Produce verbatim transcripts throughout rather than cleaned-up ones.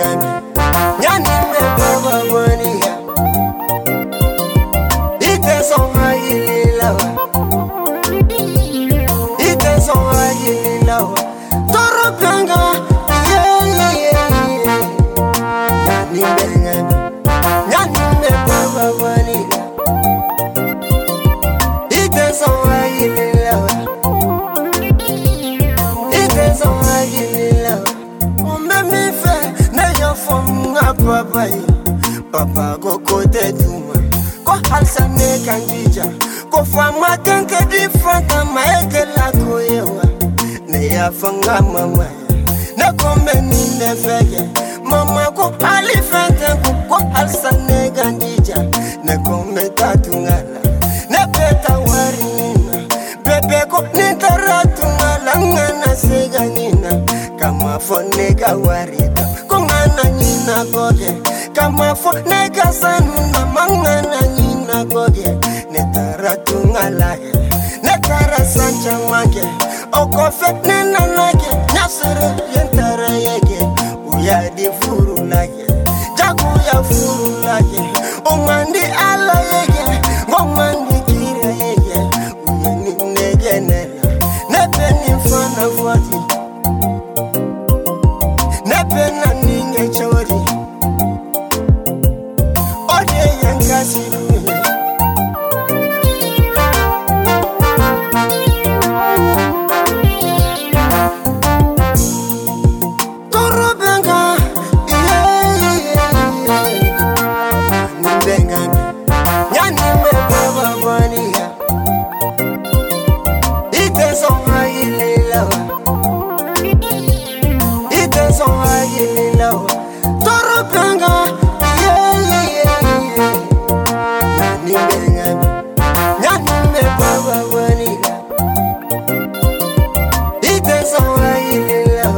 bengami nyani me baba boniya ite songa ililawa ite songa ililawa toro benga yeah yeah nyani bengami nyani me baba boniya ite songa ililawa ite songa ililawa Papa, Papa go kote duma, go halsa ne kanjija, go fama tenke different ama eke la koyewa, ne ya fanga mama, ne kome ni ne fege, mama go alifente go halsa ne kanjija, ne kome tatungala, ne peta warina, bebe go nintaratungala ngana seganina, kama fone kawarida. Ngana nyina goge kama fo nega sanuna mangana nyina goge netara tungalaye netara sancha mange okofe nena lage nyasere yentara yege uya di furu lage jagu ya furu lage omandi ala yege ngomandi kire yege uya ni nege nela nepeni fana fati nepena ninge chori ode yankasi toro benga yeah yeah ni benga nyani me baba boniya ite songa ililawa ite songa ililawa toro benga yeah yeah nyani benga nyani me baba boniya ite songa ililawa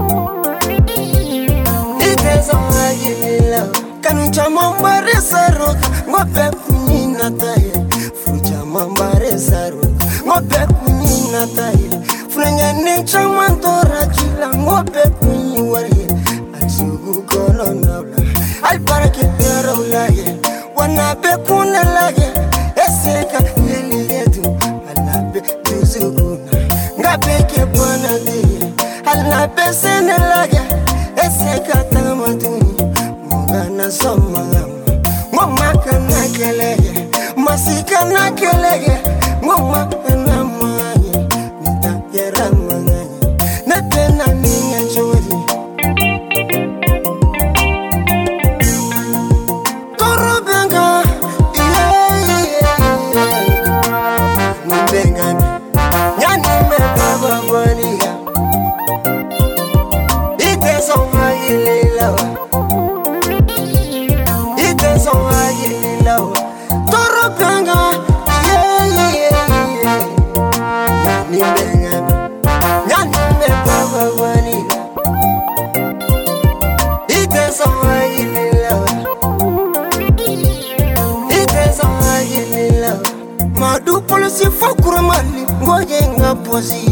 ite songa ililawa kanu chama mbare saroka ngope kunyina taye fuja mambare saroka ngope kunyina taye frenya ne chama tora kila ngope kunyi wari asugu kono nabla al barake tera ulaye wana be kuna lage eseka yeli yetu alabe tuzuguna ngabe ke bwana de alabe sene lage eseka tamaduni mugana somala ngoma kana kelege masika na kelege ngoma kana manye nitakera manye nepena ninga chori toro benga yeah yeah ni benga nyani me baba boniya ite songa ililawa ite songa ililawa toro benga yeah yeah ni benga nyani me baba boniya ite songa ililawa ite songa ililawa madu polisi fokuru mali ngoje nga posi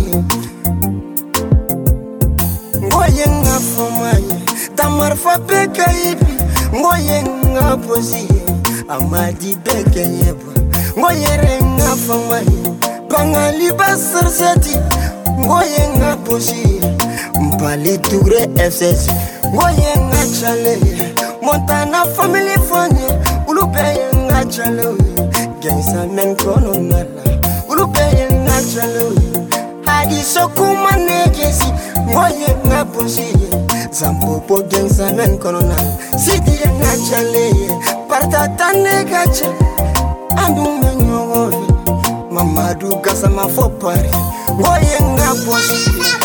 ngoje nga fomaye tamar fa beka ipi ngoje nga posi amadi beka yeba ngoje renga fomaye bangali basar sati ngoje nga posi mpali tugre F S ngoje nga chale Montana family fone ulupe nga chale gangsta men kono nala ulupe nga chale hadi sokuma negesi ngoje nga posi zampopo gangsta men kono nala sidi nga chale parta tane gacha andu menyo Mamadu gasa ma fopari ngoye nga posi